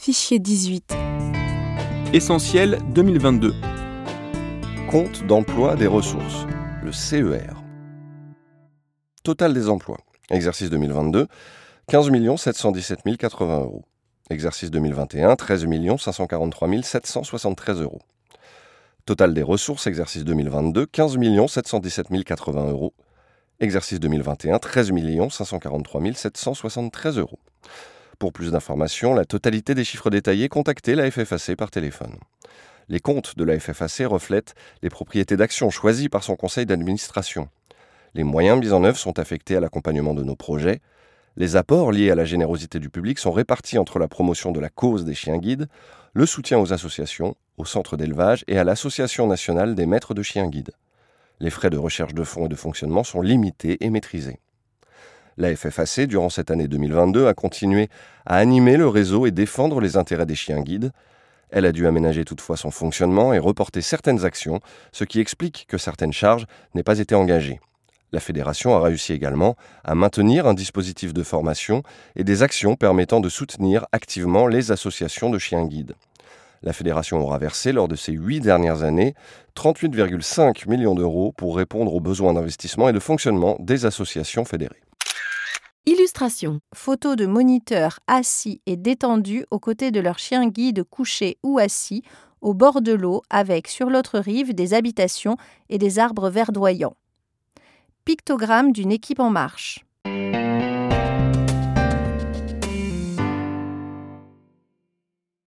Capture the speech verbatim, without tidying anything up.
Fichier dix-huit. Essentiel deux mille vingt-deux. Compte d'emploi des ressources, le C E R. Total des emplois. Exercice deux mille vingt-deux, quinze millions sept cent dix-sept mille quatre-vingts euros. Exercice deux mille vingt et un, treize millions cinq cent quarante-trois mille sept cent soixante-treize euros. Total des ressources, exercice deux mille vingt-deux, quinze millions sept cent dix-sept mille quatre-vingts euros. Exercice deux mille vingt et un, treize millions cinq cent quarante-trois mille sept cent soixante-treize euros. Pour plus d'informations, la totalité des chiffres détaillés, contactez la F F A C par téléphone. Les comptes de la F F A C reflètent les propriétés d'actions choisies par son conseil d'administration. Les moyens mis en œuvre sont affectés à l'accompagnement de nos projets. Les apports liés à la générosité du public sont répartis entre la promotion de la cause des chiens guides, le soutien aux associations, aux centres d'élevage et à l'Association nationale des maîtres de chiens guides. Les frais de recherche de fonds et de fonctionnement sont limités et maîtrisés. La F F A C, durant cette année deux mille vingt-deux, a continué à animer le réseau et défendre les intérêts des chiens guides. Elle a dû aménager toutefois son fonctionnement et reporter certaines actions, ce qui explique que certaines charges n'aient pas été engagées. La fédération a réussi également à maintenir un dispositif de formation et des actions permettant de soutenir activement les associations de chiens guides. La fédération aura versé, lors de ces huit dernières années, trente-huit virgule cinq millions d'euros pour répondre aux besoins d'investissement et de fonctionnement des associations fédérées. Illustration. Photos de moniteurs assis et détendus aux côtés de leur chien guide couché ou assis au bord de l'eau avec sur l'autre rive des habitations et des arbres verdoyants. Pictogramme d'une équipe en marche.